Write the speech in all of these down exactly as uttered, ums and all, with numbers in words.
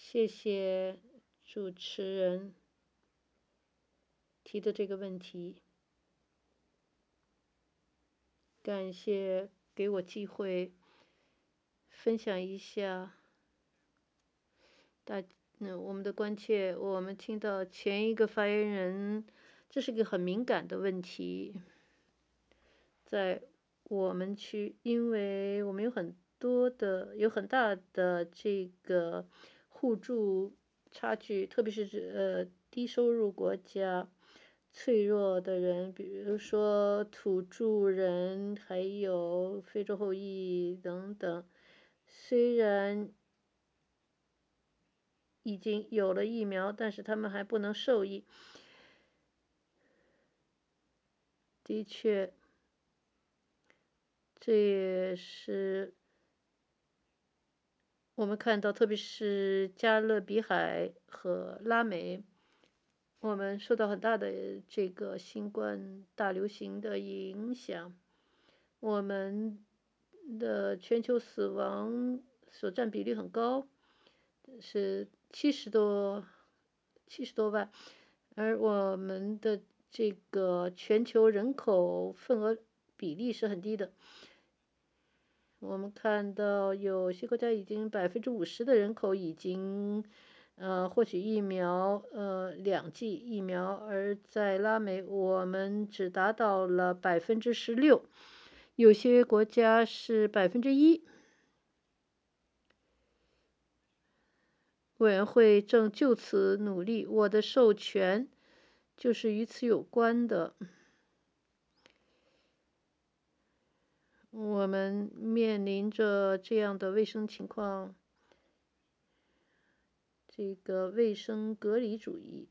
谢谢主持人提的这个问题，感谢给我机会分享一下大嗯我们的关切。我们听到前一个发言人，这是个很敏感的问题，在我们区，因为我们有很多的有很大的这个互助差距，特别是指呃低收入国家。脆弱的人，比如说土著人，还有非洲后裔等等，虽然已经有了疫苗，但是他们还不能受益。的确，这也是我们看到，特别是加勒比海和拉美，我们受到很大的这个新冠大流行的影响。我们的全球死亡所占比率很高，是七十多七十多万，而我们的这个全球人口份额比例是很低的。我们看到有些国家已经百分之五十的人口已经呃获取疫苗，呃两剂疫苗，而在拉美我们只达到了百分之十六，有些国家是百分之一。委员会正就此努力，我的授权就是与此有关的。我们面临着这样的卫生情况，这个卫生隔离主义，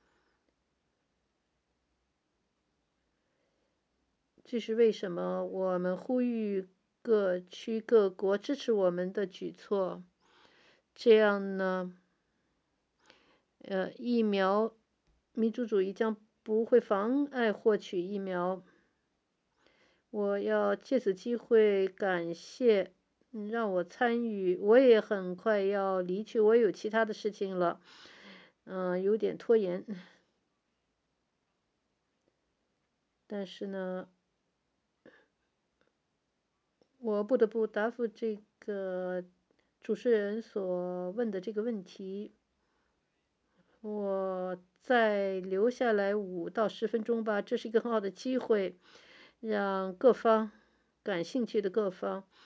这是为什么我们呼吁各区各国支持我们的举措。这样呢，呃，疫苗民主主义将不会妨碍获取疫苗。我要借此机会感谢让我参与，我也很快要离去，我有其他的事情了，嗯、呃，有点拖延。但是呢，我不得不答复这个主持人所问的这个问题。我再留下来五到十分钟吧，这是一个很好的机会，让各方感兴趣的各方